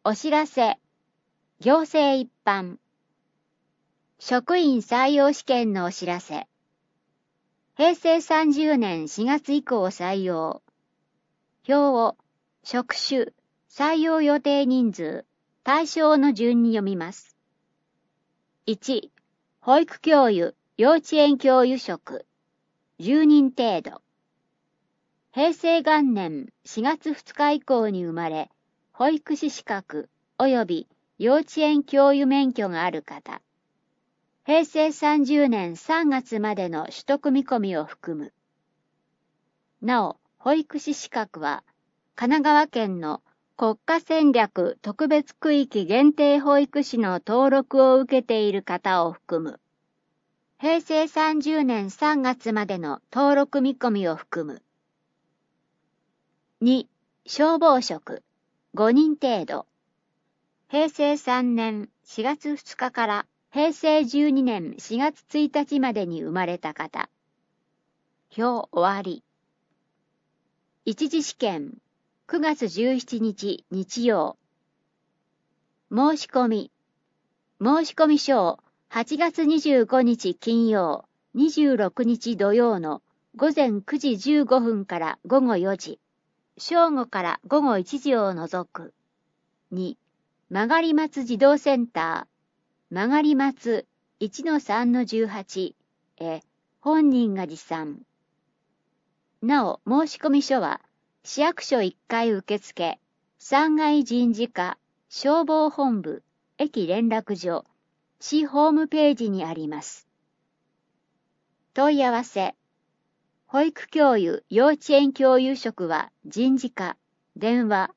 お知らせ、行政一般。職員採用試験のお知らせ。平成30年4月以降採用。表を、職種、採用予定人数、対象の順に読みます。1、保育教諭、幼稚園教諭職、10人程度。平成元年4月2日以降に生まれ、保育士資格及び幼稚園教諭免許がある方。平成30年3月までの取得見込みを含む。なお、保育士資格は、神奈川県の国家戦略特別区域限定保育士の登録を受けている方を含む。平成30年3月までの登録見込みを含む。2、消防職、5人程度。平成3年4月2日から平成12年4月1日までに生まれた方。表終わり。一次試験、9月17日日曜。申し込み。申し込み書を8月25日金曜、26日土曜の午前9時15分から午後4時。正午から午後1時を除く。2、曲松児童センター、曲松 1-3-18 へ本人が持参。なお、申し込み書は、市役所1階受付、3階人事課、消防本部、駅連絡所、市ホームページにあります。問い合わせ。保育教諭幼稚園教諭職は人事課、電話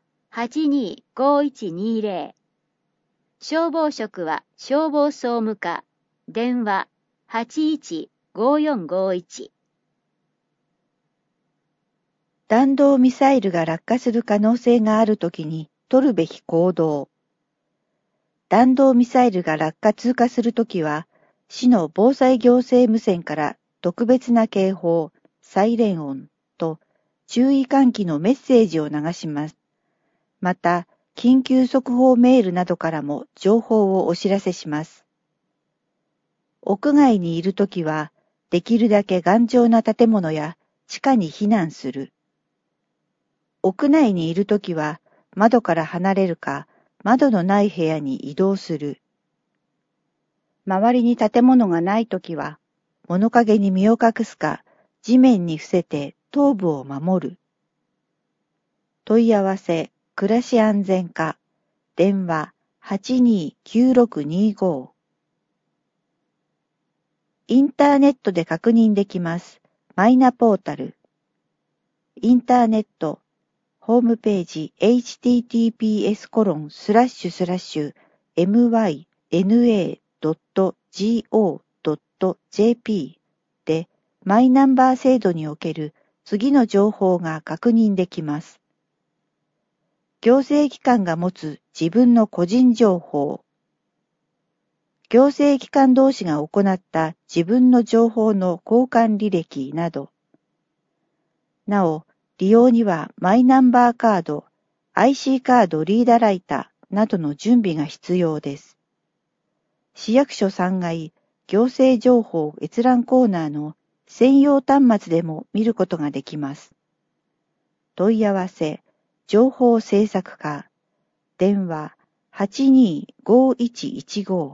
825120。消防職は消防総務課、電話 815451。 弾道ミサイルが落下する可能性があるときに取るべき行動。弾道ミサイルが落下通過するときは、市の防災行政無線から特別な警報、サイレン音と注意喚起のメッセージを流します。また、緊急速報メールなどからも情報をお知らせします。屋外にいるときは、できるだけ頑丈な建物や地下に避難する。屋内にいるときは、窓から離れるか、窓のない部屋に移動する。周りに建物がないときは、物陰に身を隠すか、地面に伏せて頭部を守る。問い合わせ、暮らし安全課、電話 829625。インターネットで確認できます。マイナポータル。インターネット、ホームページ https://myna.go.jp でマイナンバー制度における次の情報が確認できます。行政機関が持つ自分の個人情報。行政機関同士が行った自分の情報の交換履歴など。なお、利用にはマイナンバーカード、IC カードリーダーライターなどの準備が必要です。市役所3階行政情報閲覧コーナーの専用端末でも見ることができます。問い合わせ、情報制作課、電話 825115。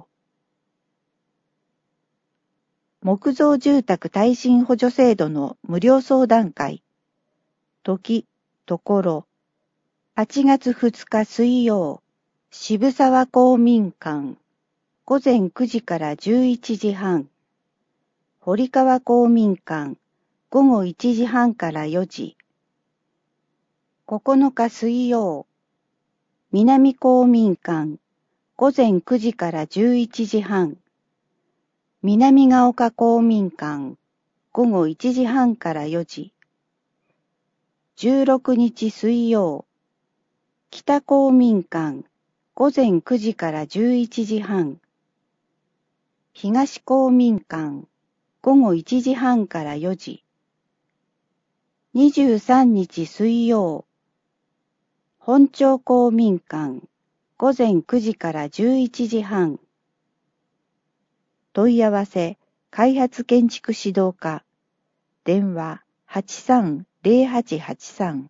木造住宅耐震補助制度の無料相談会。時、ところ、8月2日水曜、渋沢公民館、午前9時から11時半、堀川公民館、午後1時半から4時、9日水曜、南公民館、午前9時から11時半、南ヶ丘公民館、午後1時半から4時、16日水曜、北公民館、午前9時から11時半、東公民館、午後1時半から4時、23日水曜、本町公民館、 午前9時から11時半。問い合わせ、開発建築指導課。電話83-0883。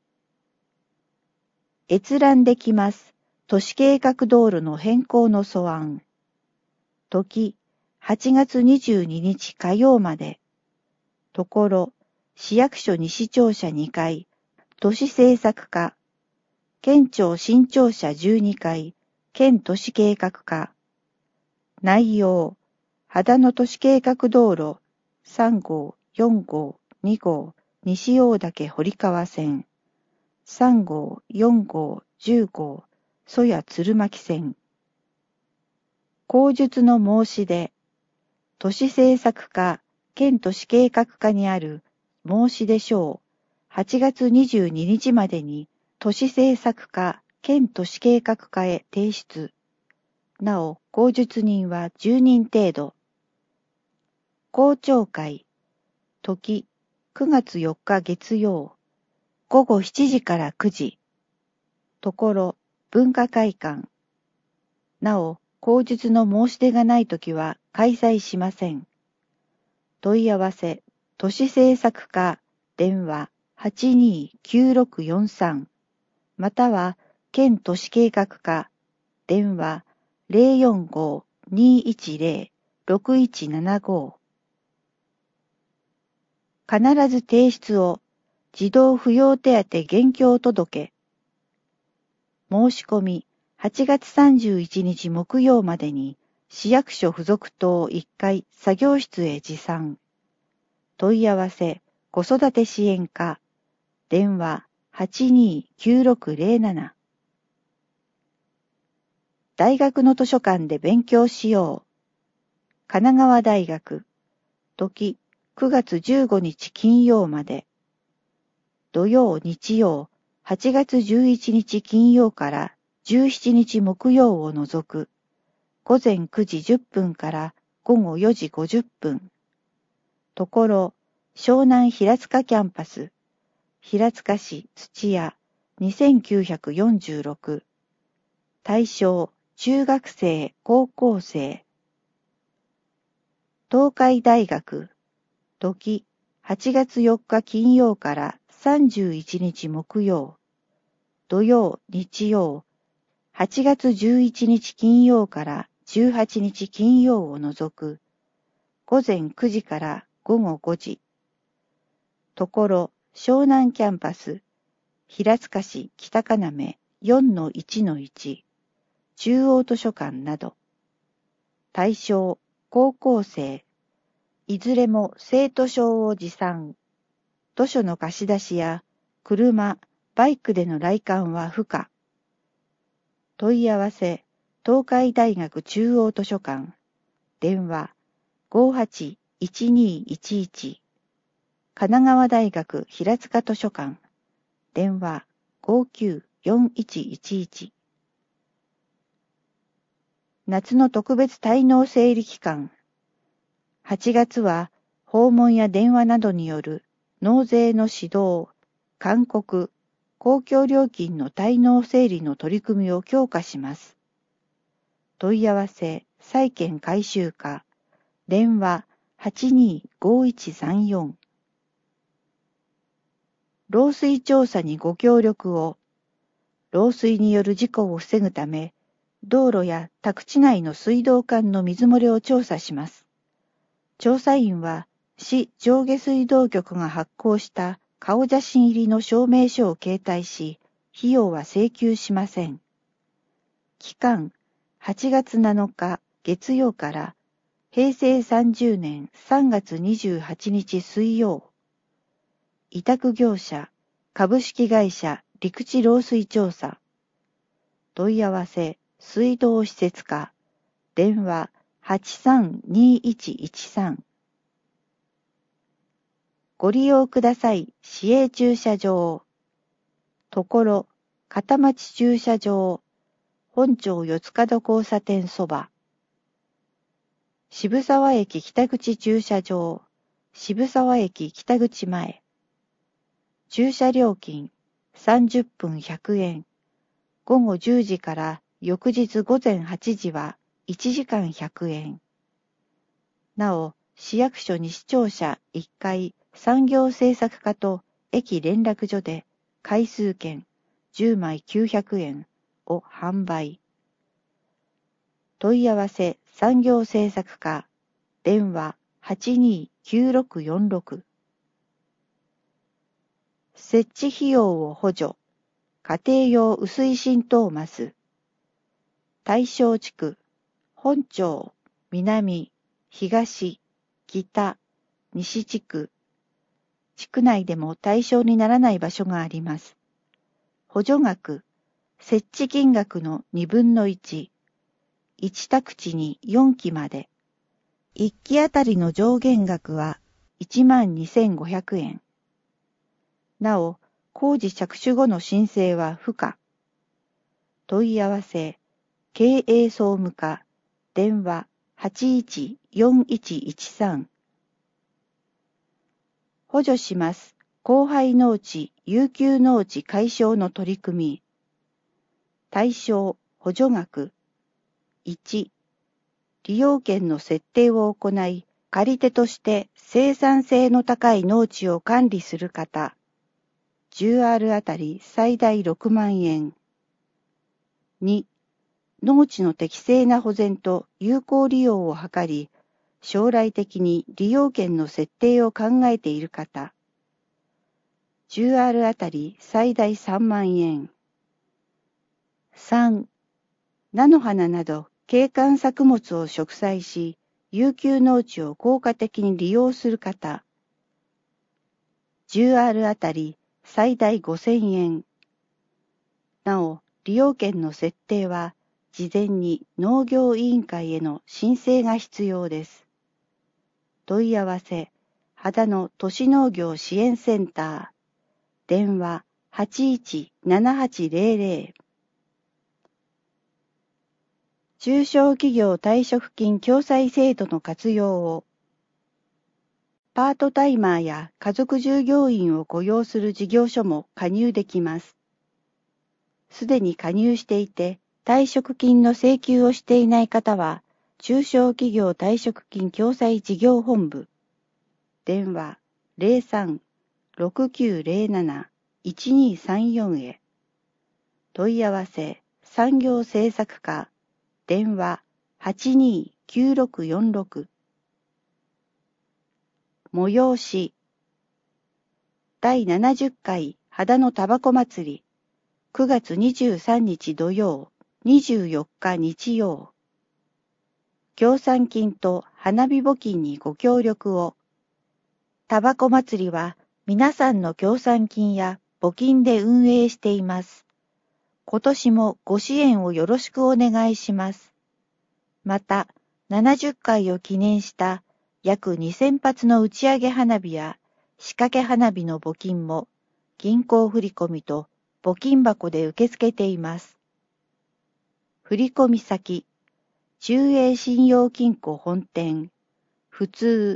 閲覧できます。都市計画道路の変更の素案。時、8月22日火曜まで。ところ、市役所西庁舎2階、都市政策課。県庁新庁舎12階、県都市計画課。内容、秦野都市計画道路、3号、4号、2号、西大岳堀川線。3号、4号、10号、曽谷鶴巻線。口述の申し出、都市政策課、県都市計画課にある申し出書を8月22日までに都市政策課、県都市計画課へ提出。なお、口述人は10人程度。公聴会、時、9月4日月曜、午後7時から9時。ところ、文化会館。なお、口述の申し出がないときは開催しません。問い合わせ、都市政策課、電話829643、または、県都市計画課、電話045-210-6175。必ず提出を、児童扶養手当現況届。申し込み、8月31日木曜までに、市役所附属棟1階作業室へ持参。問い合わせ、子育て支援課、電話829607。大学の図書館で勉強しよう。神奈川大学、時9月15日金曜まで。土曜日曜、8月11日金曜から17日木曜を除く。午前9時10分から午後4時50分。ところ、湘南平塚キャンパス、平塚市土屋2946。対象、中学生、高校生。東海大学、時8月4日金曜から31日木曜。土曜、日曜、8月11日金曜から18日金曜を除く。午前9時から午後5時。ところ、湘南キャンパス、平塚市北金目 4-1-1、中央図書館など。対象、高校生。いずれも生徒証を持参。図書の貸し出しや、車、バイクでの来館は不可。問い合わせ、東海大学中央図書館。電話、581211。神奈川大学平塚図書館。電話、594111。夏の特別滞納整理期間。8月は、訪問や電話などによる納税の指導、勧告、公共料金の滞納整理の取り組みを強化します。問い合わせ、債券回収課。電話、825134。漏水調査にご協力を。漏水による事故を防ぐため、道路や宅地内の水道管の水漏れを調査します。調査員は、市上下水道局が発行した顔写真入りの証明書を携帯し、費用は請求しません。期間、8月7日月曜から平成30年3月28日水曜。委託業者、株式会社陸地漏水調査。問い合わせ、水道施設課。電話832113。ご利用ください。市営駐車場。ところ、片町駐車場。本町四つ角交差点そば。渋沢駅北口駐車場。渋沢駅北口前。駐車料金30分100円。午後10時から翌日午前8時は1時間100円。なお、市役所西庁舎1階産業政策課と駅連絡所で回数券10枚900円を販売。問い合わせ産業政策課電話829646。設置費用を補助。家庭用雨水浸透マス。大正地区、本町、南、東、北、西地区。地区内でも対象にならない場所があります。補助額、設置金額の2分の1。1宅地に4基まで。1基あたりの上限額は12,500円。なお、工事着手後の申請は不可。問い合わせ、経営総務課、電話814113。補助します。荒廃農地、遊休農地解消の取り組み。対象、補助額。1、利用権の設定を行い、借り手として生産性の高い農地を管理する方。10R あたり最大6万円。2、農地の適正な保全と有効利用を図り、将来的に利用権の設定を考えている方。10R あたり最大3万円。3、菜の花など景観作物を植栽し、遊休農地を効果的に利用する方。10R あたり最大5000円。なお、利用権の設定は、事前に農業委員会への申請が必要です。問い合わせ、秦野都市農業支援センター。電話817800。中小企業退職金共済制度の活用を。パートタイマーや家族従業員を雇用する事業所も加入できます。すでに加入していて、退職金の請求をしていない方は、中小企業退職金共済事業本部。電話03-6907-1234へ。問い合わせ、産業政策課。電話829646。催し。第70回秦野タバコ祭り。9月23日土曜、24日日曜。協賛金と花火募金にご協力を。タバコ祭りは皆さんの協賛金や募金で運営しています。今年もご支援をよろしくお願いします。また、70回を記念した約2000発の打ち上げ花火や仕掛け花火の募金も銀行振込と募金箱で受け付けています。振込先、中英信用金庫本店、普通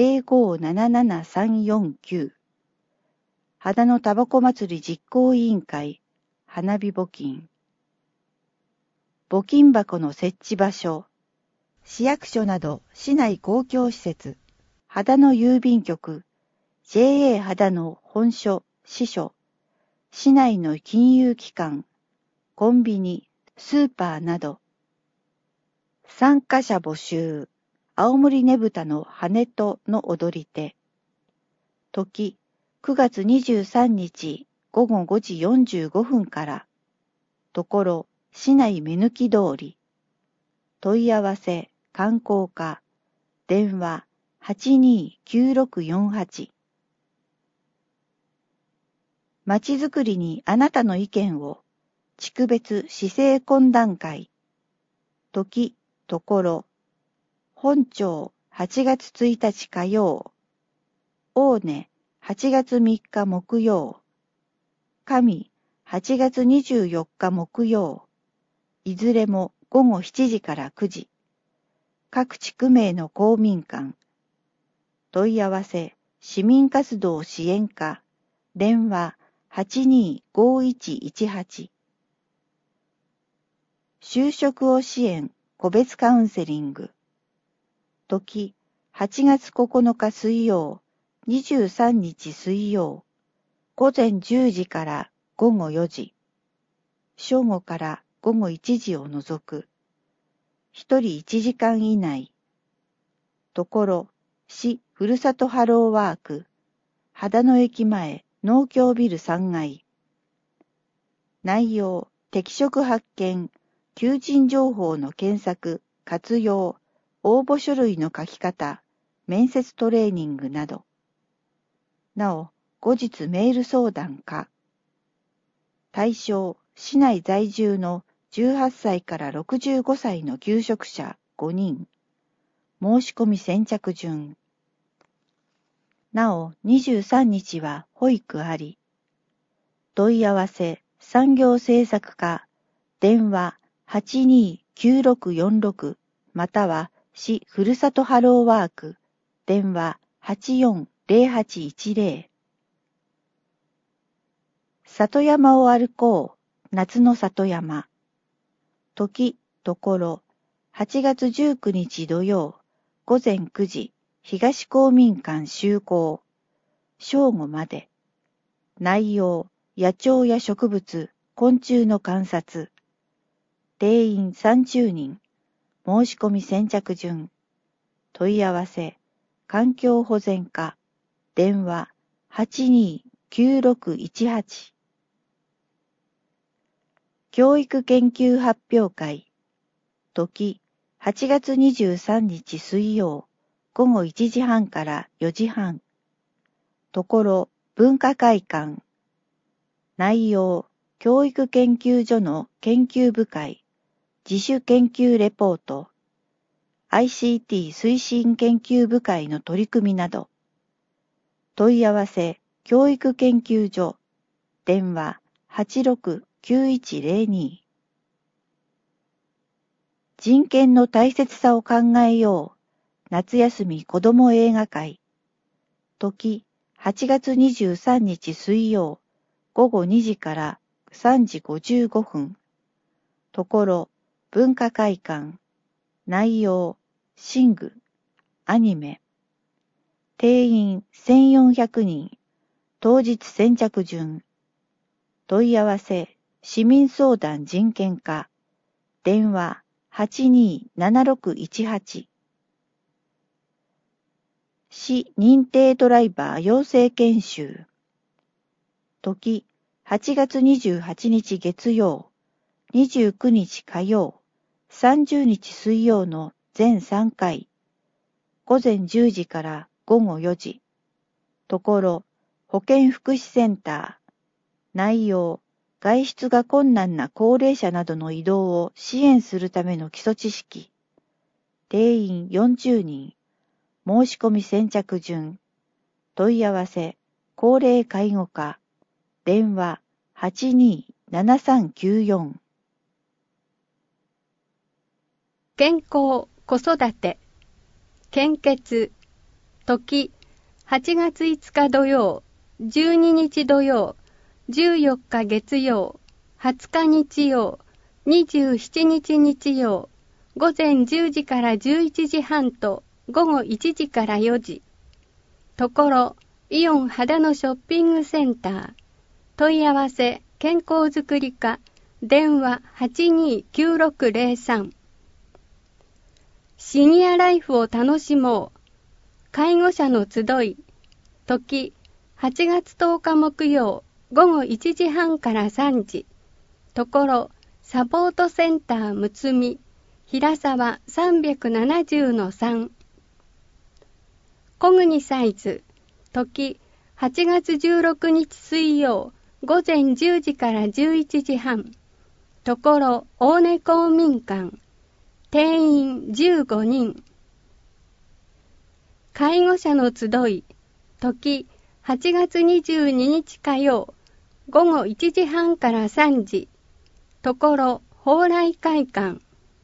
0577349。秦野タバコ祭り実行委員会、花火募金。募金箱の設置場所、市役所など市内公共施設、秦野郵便局、JA 秦野本所、支所、市内の金融機関、コンビニ、スーパーなど。参加者募集、青森ねぶたの羽との踊り手。時、9月23日午後5時45分から。ところ、市内目抜き通り。問い合わせ、観光課。電話829648。まちづくりにあなたの意見を。地区別市政懇談会。時、ところ。本町8月1日火曜。大根8月3日木曜。上8月24日木曜。いずれも午後7時から9時。各地区名の公民館。問い合わせ、市民活動支援課。電話825118。 就職を支援個別カウンセリング。時、8月9日水曜、23日水曜、午前10時から午後4時、正午から午後1時を除く。1人1時間以内。ところ、市ふるさとハローワーク、秦野駅前農協ビル3階。内容、適職発見、求人情報の検索、活用、応募書類の書き方、面接トレーニングなど。なお、後日メール相談か。対象、市内在住の18歳から65歳の求職者5人。申し込み先着順。なお、23日は保育あり。問い合わせ、産業政策課、電話829646または市ふるさとハローワーク、電話840810。里山を歩こう、夏の里山。時、ところ、8月19日土曜、午前9時、東公民館集合。正午まで。内容、野鳥や植物、昆虫の観察。定員30人。申し込み先着順。問い合わせ、環境保全課。電話829618。教育研究発表会。時、8月23日水曜、午後1時半から4時半。ところ、文化会館。内容、教育研究所の研究部会、自主研究レポート、ICT 推進研究部会の取り組みなど。問い合わせ、教育研究所、電話869102。人権の大切さを考えよう。夏休み子ども映画会。時、8月23日水曜、午後2時から3時55分。ところ、文化会館。内容、寝具、アニメ。定員1400人。当日先着順。問い合わせ、市民相談人権課。電話827618。市認定ドライバー養成研修。時、8月28日月曜、29日火曜、30日水曜の全3回。午前10時から午後4時。ところ、保健福祉センター。内容、外出が困難な高齢者などの移動を支援するための基礎知識。定員40人。申し込み先着順。問い合わせ、高齢介護課。電話827394。 健康、子育て。献血。時、8月5日土曜、12日土曜、14日月曜、20日日曜、27日日曜、午前10時から11時半と午後1時から4時。ところ、イオン秦野ショッピングセンター。問い合わせ、健康づくり課。電話829603。シニアライフを楽しもう。介護者の集い。時、8月10日木曜、午後1時半から3時。ところ、サポートセンターむつみ、平沢370-3。小国サイズ。時、8月16日水曜、午前10時から11時半。ところ、大根公民館。定員15人。介護者の集い。時、8月22日火曜、午後1時半から3時。ところ、蓬莱会館。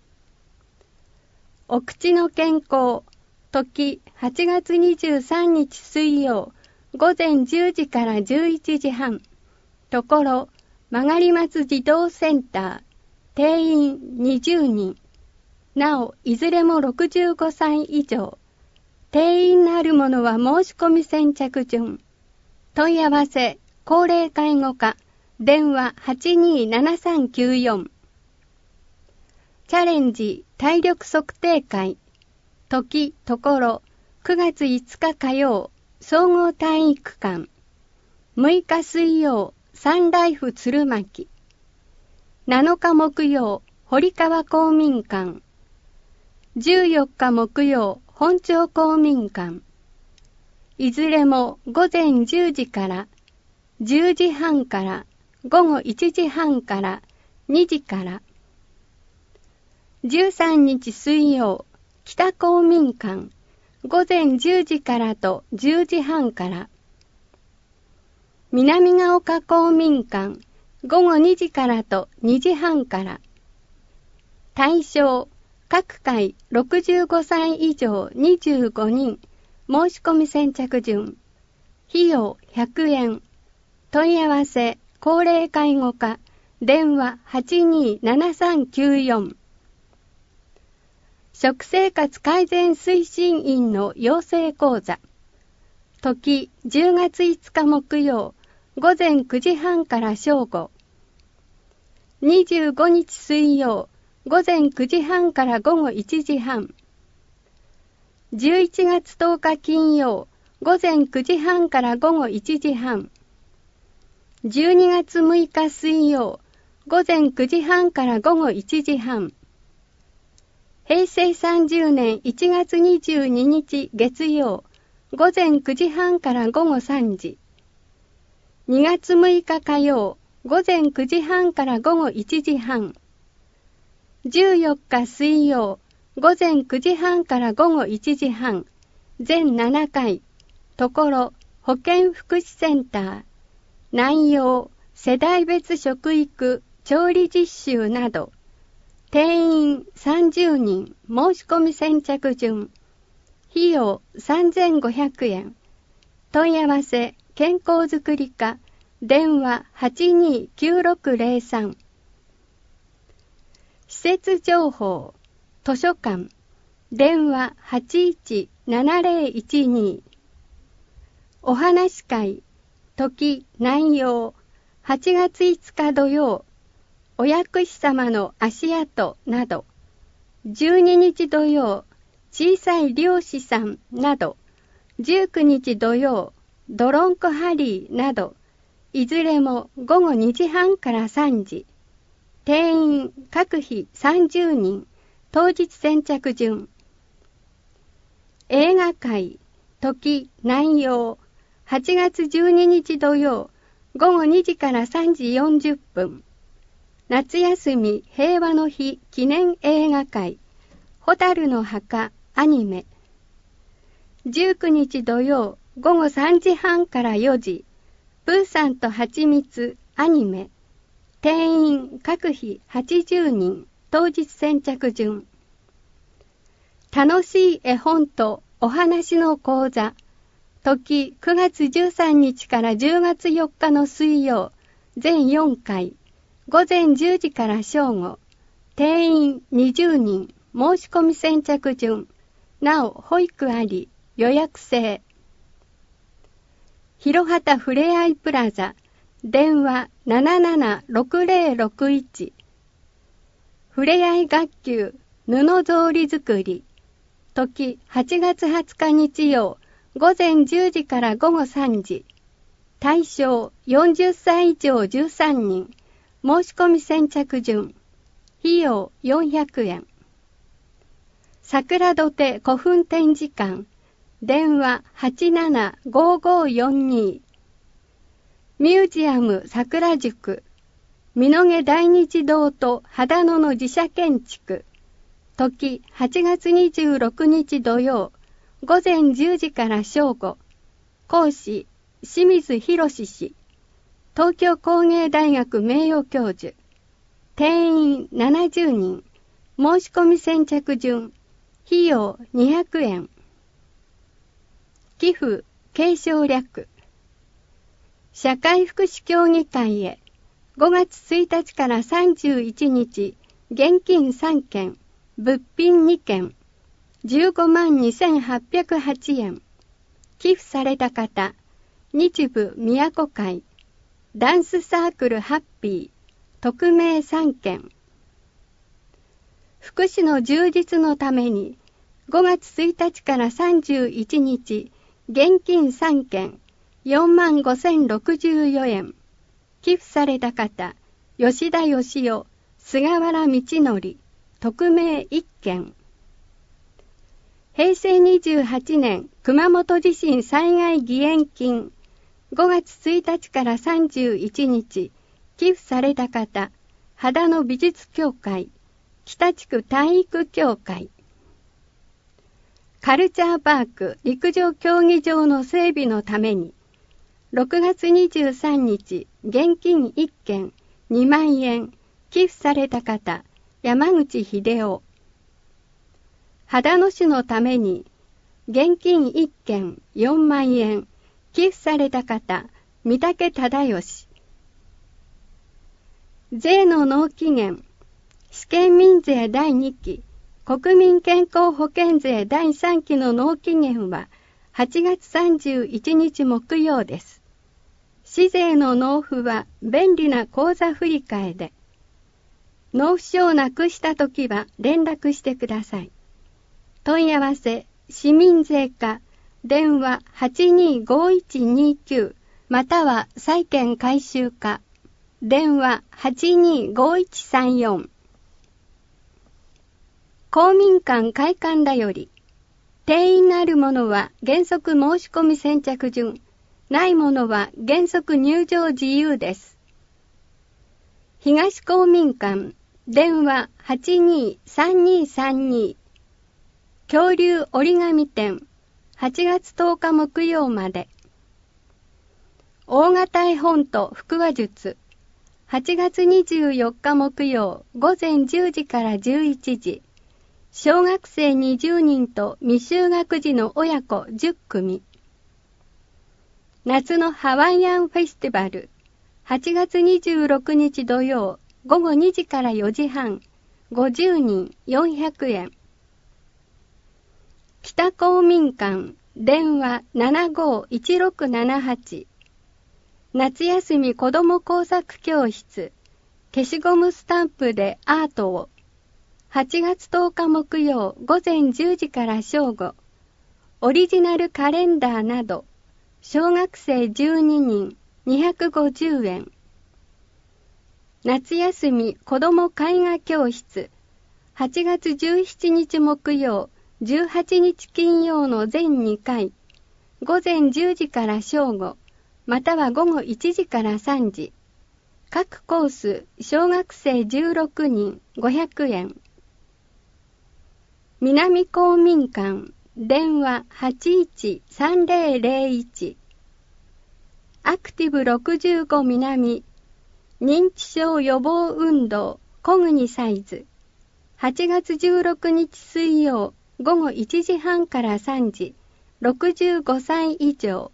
お口の健康。時、8月23日水曜、午前10時から11時半。ところ、曲松児童センター。 定員20人。なお、いずれも65歳以上。定員のあるものは申し込み先着順。問い合わせ、高齢介護課、電話827394。チャレンジ体力測定会。時、ところ、9月5日火曜、総合体育館。6日水曜、サンライフ鶴巻。7日木曜、堀川公民館。14日木曜、本町公民館。いずれも午前10時から10時半から午後1時半から2時から。13日水曜、北公民館。午前10時からと10時半から。南ヶ丘公民館。午後2時からと2時半から。対象、各回65歳以上25人。申し込み先着順。費用100円。問い合わせ、高齢介護課。電話827394。食生活改善推進員の養成講座。時、10月5日木曜。午前9時半から正午。25日水曜。午前9時半から午後1時半。11月10日金曜。午前9時半から午後1時半。12月6日水曜。午前9時半から午後1時半。平成30年1月22日月曜。午前9時半から午後3時。2月6日火曜。午前9時半から午後1時半。14日水曜。午前9時半から午後1時半。全7回。ところ、保健福祉センター。内容、世代別食育、調理実習など。定員30人。申し込み先着順。費用3500円。問い合わせ、健康づくり課。電話829603。施設情報、図書館。電話817012。お話し会、時、内容、8月5日土曜、お薬師様の足跡など、12日土曜、小さい漁師さんなど、19日土曜、ドロンコハリーなど、いずれも午後2時半から3時。定員各日30人。当日先着順。映画会、時、内容、8月12日土曜、午後2時から3時40分。夏休み平和の日記念映画会、蛍の墓アニメ。19日土曜、午後3時半から4時。プーさんとはちみつアニメ。定員各日80人。当日先着順。楽しい絵本とお話の講座。時9月13日から10月4日の水曜。全4回。午前10時から正午。定員20人。申し込み先着順。なお保育あり。予約制。広畑ふれあいプラザ。電話776061。ふれあい学級布草履作り。時8月20日日曜。午前10時から午後3時。対象40歳以上13人。申し込み先着順。費用400円。桜土手古墳展示館。電話875542。ミュージアム桜塾。美濃毛大日堂と秦野の自社建築。時8月26日土曜。午前10時から正午。講師清水博氏。東京工芸大学名誉教授。定員70人。申し込み先着順。費用200円。寄付継承略。社会福祉協議会へ5月1日から31日現金3件、物品2件、152,808円。寄付された方、日部宮古会、ダンスサークルハッピー、匿名3件。福祉の充実のために、5月1日から31日、現金3件、45,064円。寄付された方、吉田義雄、菅原道則、匿名1件。平成28年熊本地震災害義援金、5月1日から31日、寄付された方、秦野美術協会、北地区体育協会。カルチャーパーク陸上競技場の整備のために、6月23日、現金1件、2万円、寄付された方、山口秀夫。秦野市のために、現金1件、4万円、寄付された方、三宅忠義。税の納期限、試験民税第2期、国民健康保険税第3期の納期限は8月31日木曜です。市税の納付は便利な口座振替で、納付書をなくしたときは連絡してください。問い合わせ、市民税課、電話 825129 または債券回収課、電話 825134。公民館開館だより、定員のあるものは原則申し込み先着順、ないものは原則入場自由です。東公民館、電話 823232。恐竜折り紙展、8月10日木曜まで。大型絵本と腹話術、8月24日木曜午前10時から11時。小学生20人と未就学児の親子10組。夏のハワイアンフェスティバル、8月26日土曜午後2時から4時半、50人400円。北公民館、電話 751678。夏休み子ども工作教室、消しゴムスタンプでアートを。8月10日木曜午前10時から正午。オリジナルカレンダーなど、小学生12人250円。夏休み子ども絵画教室、8月17日木曜18日金曜の全2回、午前10時から正午、または午後1時から3時。各コース、小学生16人500円。南公民館、電話 813001。アクティブ65南、認知症予防運動、小国サイズ。8月16日水曜、午後1時半から3時、65歳以上。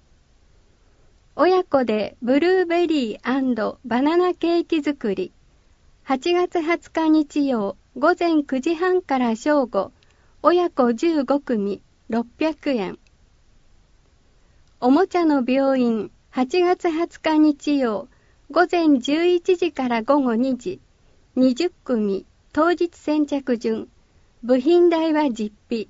親子でブルーベリー&バナナケーキ作り。8月20日日曜、午前9時半から正午、親子15組、600円。おもちゃの病院、8月20日日曜、午前11時から午後2時、20組、当日先着順。部品代は実費。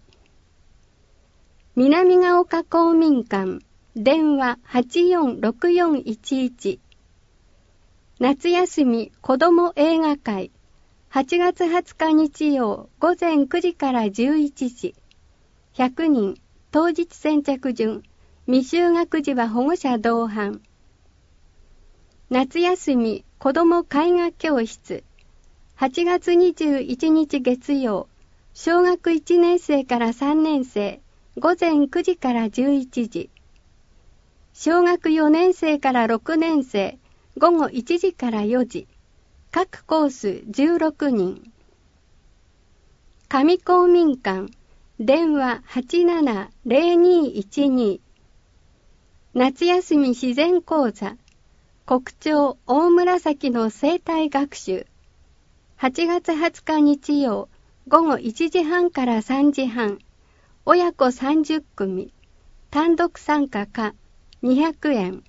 南ヶ丘公民館、電話 846411。夏休み子ども映画会、8月20日日曜午前9時から11時。100人、当日先着順。未就学児は保護者同伴。夏休み子ども絵画教室、8月21日月曜、小学1年生から3年生、午前9時から11時。小学4年生から6年生、午後1時から4時。各コース16人。上公民館、電話 870212。夏休み自然講座、国鳥大紫の生態学習。 8月20日日曜、午後1時半から3時半、親子30組、単独参加か200円。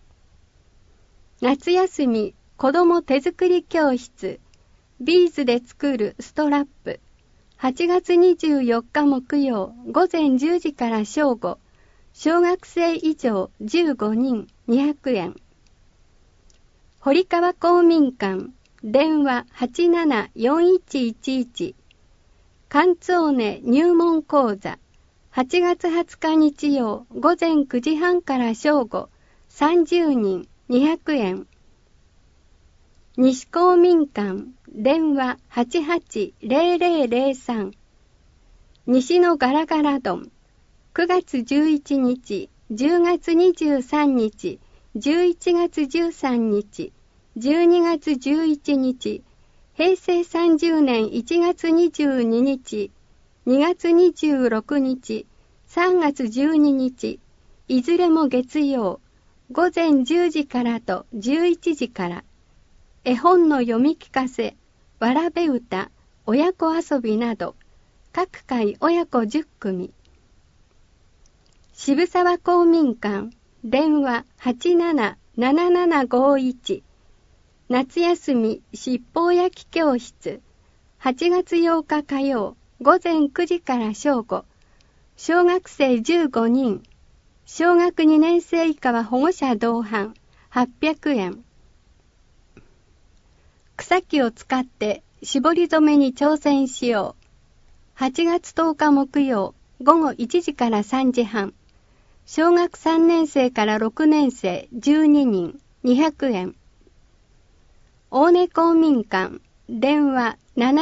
夏休み子ども手作り教室、ビーズで作るストラップ、8月24日木曜午前10時から正午、小学生以上15人200円。堀川公民館、電話874111。関東根入門講座、8月20日日曜午前9時半から正午、30人200円。西公民館、電話880003。西のガラガラ丼、9月11日、10月23日、11月13日、12月11日、平成30年1月22日、2月26日、3月12日、いずれも月曜、午前10時からと11時から、絵本の読み聞かせ、わらべ歌、親子遊びなど、各回親子10組。渋沢公民館、電話877751。夏休み七宝焼き教室、8月8日火曜、午前9時から正午。小学生15人。小学2年生以下は保護者同伴、800円。草木を使って絞り染めに挑戦しよう。8月10日木曜、午後1時から3時半。小学3年生から6年生12人、200円。大根公民館、電話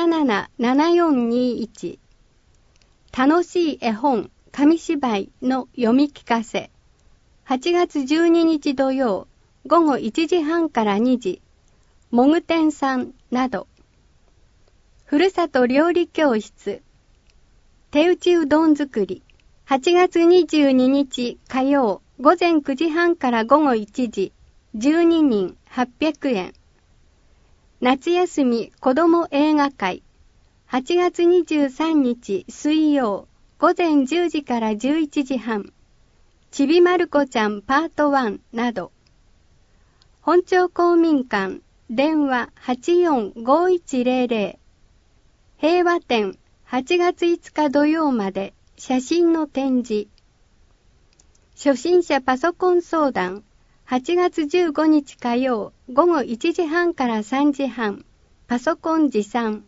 777421。楽しい絵本、紙芝居の読み聞かせ。8月12日土曜、午後1時半から2時。もぐ天さんなど。ふるさと料理教室。手打ちうどん作り。8月22日火曜、午前9時半から午後1時。12人800円。夏休み子ども映画会。8月23日水曜、午前10時から11時半。ちびまる子ちゃんパート1など。本町公民館、電話845100。平和展、8月5日土曜まで写真の展示。初心者パソコン相談、8月15日火曜、午後1時半から3時半、パソコン持参。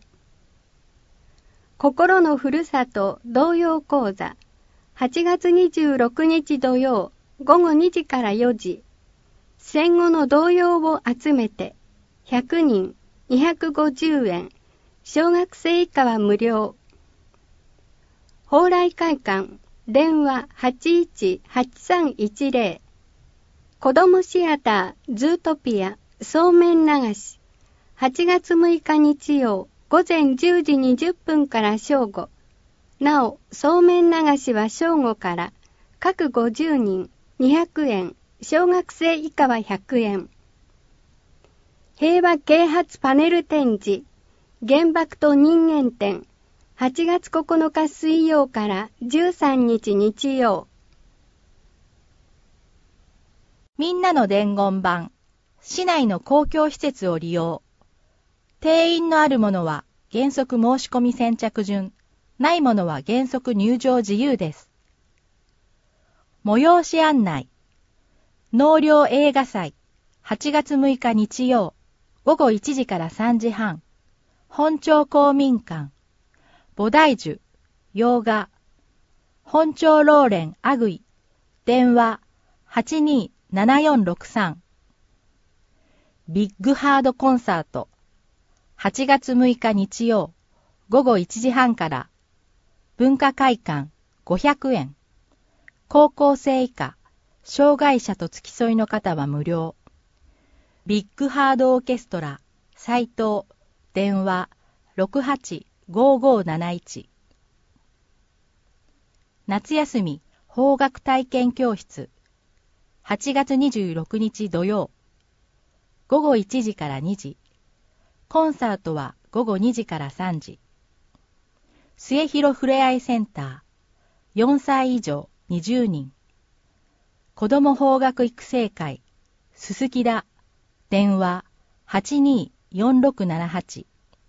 心のふるさと童謡講座、8月26日土曜、午後2時から4時。戦後の童謡を集めて、100人250円、小学生以下は無料。蓬莱会館、電話818310。子どもシアターズートピアそうめん流し。8月6日日曜、午前10時20分から正午。なお、そうめん流しは正午から、各50人200円、小学生以下は100円。平和啓発パネル展示、原爆と人間展、8月9日水曜から13日日曜。 みんなの伝言板、市内の公共施設を利用。定員のあるものは原則申し込み先着順、ないものは原則入場自由です。催し案内。納涼映画祭、8月6日日曜、午後1時から3時半。本町公民館。菩提樹、洋画。本町老連アグイ。電話827463。ビッグハードコンサート。8月6日日曜、午後1時半から。文化会館500円。高校生以下、障害者と付き添いの方は無料。ビッグハードオーケストラ、斉藤、電話685571。夏休み邦楽体験教室。8月26日土曜。午後1時から2時。コンサートは午後2時から3時。末広ふれあいセンター、4歳以上20人。子ども法学育成会、すすきだ、電話824678。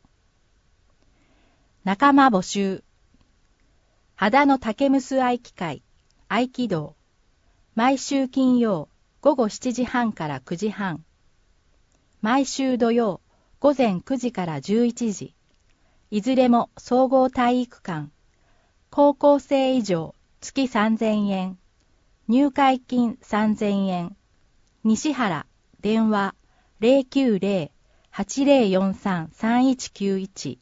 仲間募集。秦野竹結合気会、合気道。毎週金曜午後7時半から9時半。毎週土曜午前9時から11時。いずれも総合体育館。高校生以上月3000円。入会金3000円。西原、電話090-8043-3191。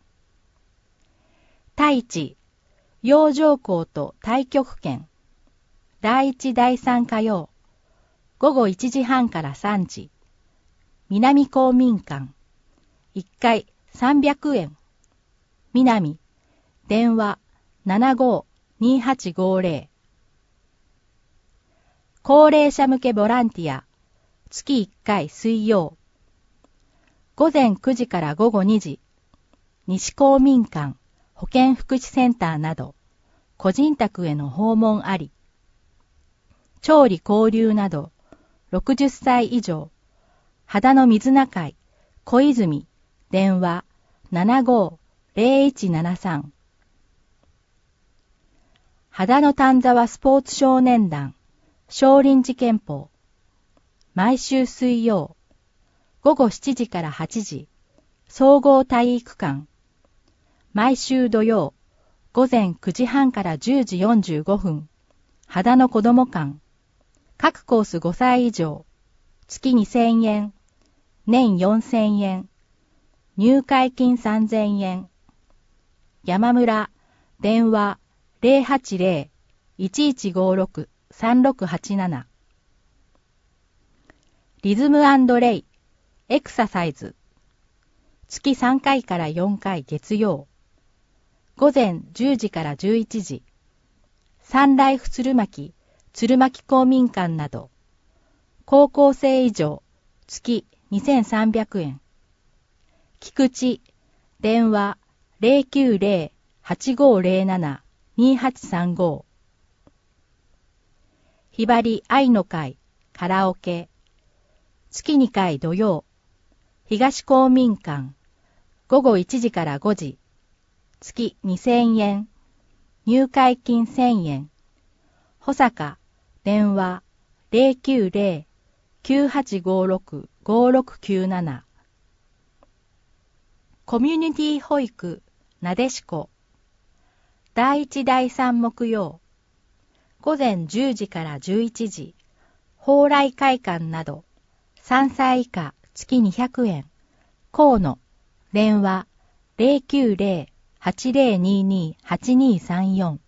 太一、養生校と太極拳。第1第3火曜。午後1時半から3時。南公民館。1回300円。南、電話752850。高齢者向けボランティア。月1回水曜。午前9時から午後2時。西公民館、保健福祉センターなど、個人宅への訪問あり。調理交流など、60歳以上。秦野水名会、小泉、電話750173。秦野丹沢スポーツ少年団、少林寺拳法。毎週水曜。午後7時から8時。総合体育館。毎週土曜。午前9時半から10時45分。秦野子ども館。各コース5歳以上。月2000円。年4000円。入会金3000円。山村、電話080-1156-3687。リズム&レイ、エクササイズ。月3回から4回月曜。午前10時から11時。サンライフ鶴巻公民館など。高校生以上、月2300円。菊池、電話090-8507-2835。ひばり愛の会、カラオケ。月2回土曜。東公民館。午後1時から5時。月2000円。入会金1000円。保坂、電話090-9856-5697。コミュニティ保育、なでしこ。第1第3木曜。午前10時から11時。蓬莱会館など。3歳以下月200円。河野、電話090-8022-8234。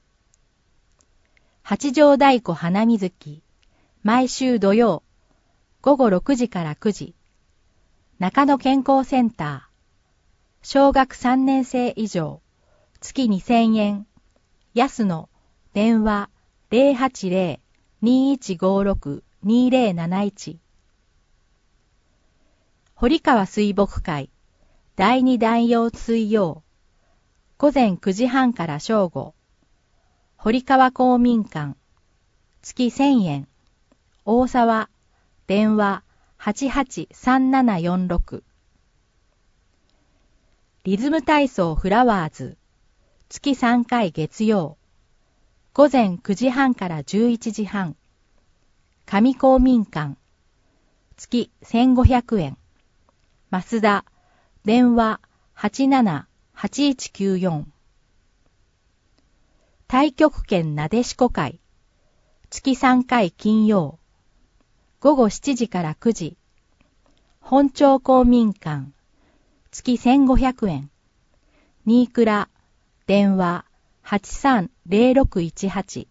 八条太鼓花水木。毎週土曜。午後6時から9時。中野健康センター。小学3年生以上。月2000円。安野、電話080-2156-2071。堀川水墨会。第2第4水曜。午前9時半から正午。堀川公民館。月1000円。大沢。電話883746。リズム体操フラワーズ。月3回月曜。午前9時半から11時半。上公民館。月1500円。増田。電話878194。太極拳なでしこ会。月3回金曜。午後7時から9時。本町公民館。月1500円。新倉。電話830618。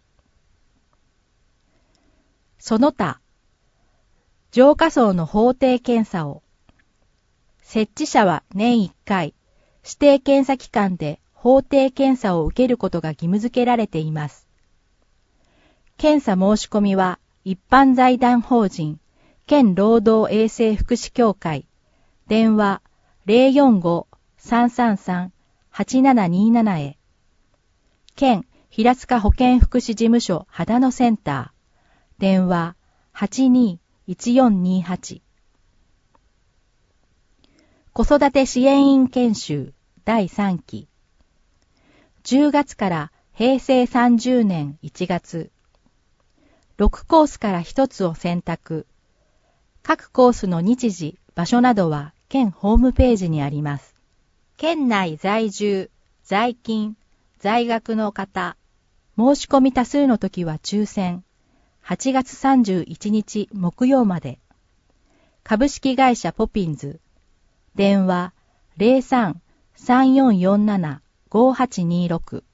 その他。浄化槽の法定検査を。設置者は年1回、指定検査機関で法定検査を受けることが義務付けられています。検査申し込みは、一般財団法人、県労働衛生福祉協会、電話 333-8727へ。県平塚保健福祉事務所秦野センター。電話821428。子育て支援員研修第3期。10月から平成30年1月。6コースから1つを選択。各コースの日時、場所などは県ホームページにあります。県内在住、在勤、在学の方。申し込み多数の時は抽選。8月31日木曜まで。株式会社ポピンズ。電話 03-3447-5826